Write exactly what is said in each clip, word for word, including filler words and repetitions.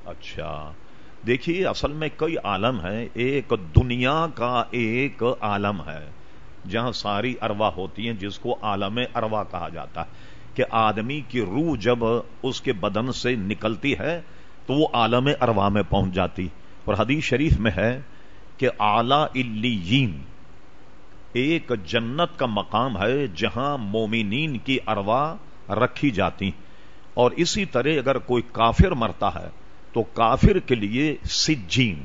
اچھا، دیکھیے اصل میں کئی عالم ہیں. ایک دنیا کا ایک عالم ہے جہاں ساری ارواح ہوتی ہیں، جس کو عالم ارواح کہا جاتا ہے. کہ آدمی کی روح جب اس کے بدن سے نکلتی ہے تو وہ عالم ارواح میں پہنچ جاتی. اور حدیث شریف میں ہے کہ اعلی علیین ایک جنت کا مقام ہے جہاں مومنین کی ارواح رکھی جاتی. اور اسی طرح اگر کوئی کافر مرتا ہے تو کافر کے لیے سجین،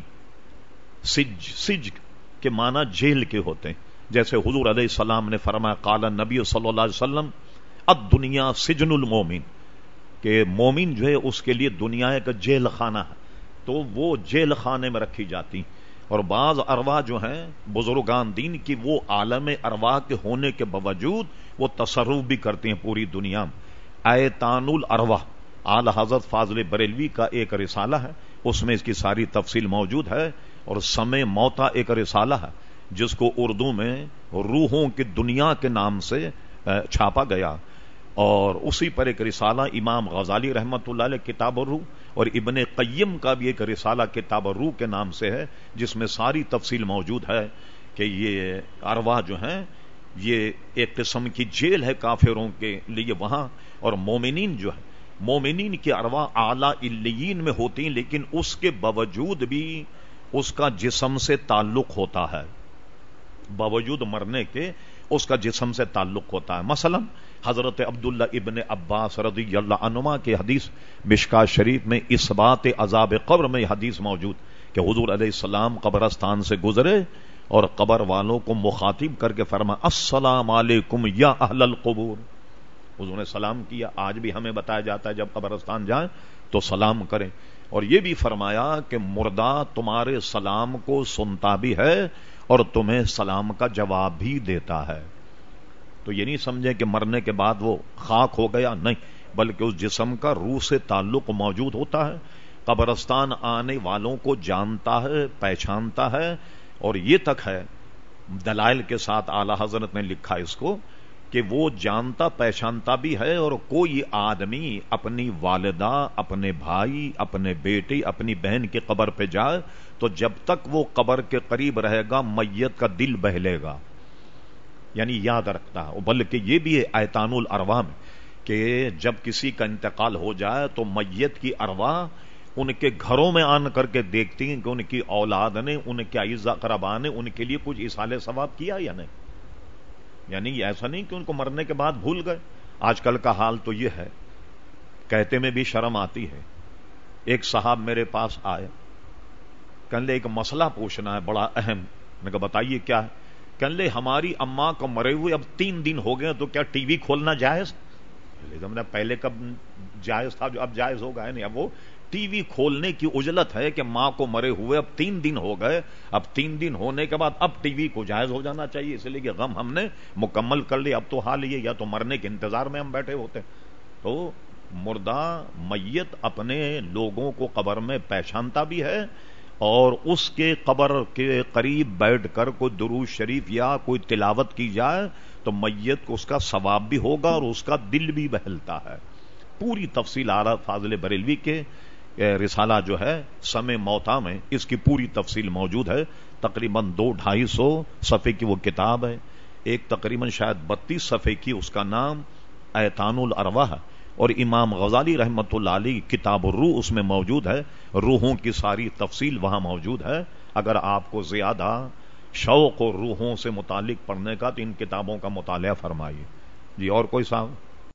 سج سج کے معنی جیل کے ہوتے ہیں. جیسے حضور علیہ السلام نے فرمایا، قال نبی صلی اللہ علیہ وسلم الدنیا سجن المومن، کہ مومن جو ہے اس کے لیے دنیا ایک جیل خانہ ہے، تو وہ جیل خانے میں رکھی جاتی. اور بعض ارواح جو ہیں بزرگان دین کی، وہ عالم ارواح کے ہونے کے باوجود وہ تصرف بھی کرتی ہیں پوری دنیا میں. ایتان الارواح اعلی حضرت فاضل بریلوی کا ایک رسالہ ہے، اس میں اس کی ساری تفصیل موجود ہے. اور سمے موتا ایک رسالہ ہے جس کو اردو میں روحوں کی دنیا کے نام سے چھاپا گیا. اور اسی پر ایک رسالہ امام غزالی رحمت اللہ علیہ کتاب الروح، اور ابن قیم کا بھی ایک رسالہ کتاب الروح کے نام سے ہے، جس میں ساری تفصیل موجود ہے کہ یہ ارواح جو ہیں یہ ایک قسم کی جیل ہے کافروں کے لیے وہاں. اور مومنین جو ہے، مومنین کی ارواح اعلی علیین میں ہوتی ہیں، لیکن اس کے باوجود بھی اس کا جسم سے تعلق ہوتا ہے. باوجود مرنے کے اس کا جسم سے تعلق ہوتا ہے. مثلا حضرت عبداللہ ابن عباس رضی اللہ عنہما کی حدیث مشکاۃ شریف میں اثبات عذاب قبر میں حدیث موجود کہ حضور علیہ السلام قبرستان سے گزرے اور قبر والوں کو مخاطب کر کے فرمایا، السلام علیکم یا اہل القبور. حضور نے سلام کیا. آج بھی ہمیں بتایا جاتا ہے جب قبرستان جائیں تو سلام کریں. اور یہ بھی فرمایا کہ مردہ تمہارے سلام کو سنتا بھی ہے اور تمہیں سلام کا جواب بھی دیتا ہے. تو یہ نہیں سمجھے کہ مرنے کے بعد وہ خاک ہو گیا، نہیں، بلکہ اس جسم کا روح سے تعلق موجود ہوتا ہے. قبرستان آنے والوں کو جانتا ہے، پہچانتا ہے. اور یہ تک ہے، دلائل کے ساتھ اعلی حضرت نے لکھا اس کو، کہ وہ جانتا پہچانتا بھی ہے. اور کوئی آدمی اپنی والدہ، اپنے بھائی، اپنے بیٹی، اپنی بہن کی قبر پہ جائے تو جب تک وہ قبر کے قریب رہے گا میت کا دل بہلے گا، یعنی یاد رکھتا ہے. بلکہ یہ بھی ہے ایتان الارواح میں کہ جب کسی کا انتقال ہو جائے تو میت کی ارواح ان کے گھروں میں آن کر کے دیکھتی ہیں کہ ان کی اولاد نے، ان کے اعزا اقربا نے ان کے لیے کچھ ایصال ثواب کیا یا نہیں. یعنی ایسا نہیں کہ ان کو مرنے کے بعد بھول گئے. آج کل کا حال تو یہ ہے، کہتے میں بھی شرم آتی ہے. ایک صاحب میرے پاس آئے، کہنے لے ایک مسئلہ پوچھنا ہے بڑا اہم. میں کہا بتائیے کیا ہے. کہنے لے ہماری اماں کو مرے ہوئے اب تین دن ہو گئے تو کیا ٹی وی کھولنا جائز؟ پہلے کب جائز تھا جو اب جائز ہوگا ہے نہیں. اب وہ ٹی وی کھولنے کی اجلت ہے کہ ماں کو مرے ہوئے اب تین دن ہو گئے، اب تین دن ہونے کے بعد اب ٹی وی کو جائز ہو جانا چاہیے، اس لیے کہ غم ہم نے مکمل کر لیا. اب تو حال یہ یا تو مرنے کے انتظار میں ہم بیٹھے ہوتے. تو مردہ میت اپنے لوگوں کو قبر میں پہچانتا بھی ہے، اور اس کے قبر کے قریب بیٹھ کر کوئی درود شریف یا کوئی تلاوت کی جائے تو میت کو اس کا ثواب بھی ہوگا اور اس کا دل بھی بہلتا ہے. پوری تفصیل اعلیٰ فاضل بریلوی کے رسالہ جو ہے سمے موتا میں اس کی پوری تفصیل موجود ہے. تقریباً دو ڈھائی سو صفحے کی وہ کتاب ہے. ایک تقریباً شاید بتیس صفحے کی، اس کا نام ایتان الارواح، اور امام غزالی رحمت اللہ علیہ کتاب الروح اس میں موجود ہے. روحوں کی ساری تفصیل وہاں موجود ہے. اگر آپ کو زیادہ شوق اور روحوں سے متعلق پڑھنے کا تو ان کتابوں کا مطالعہ فرمائیے. جی اور کوئی صاحب؟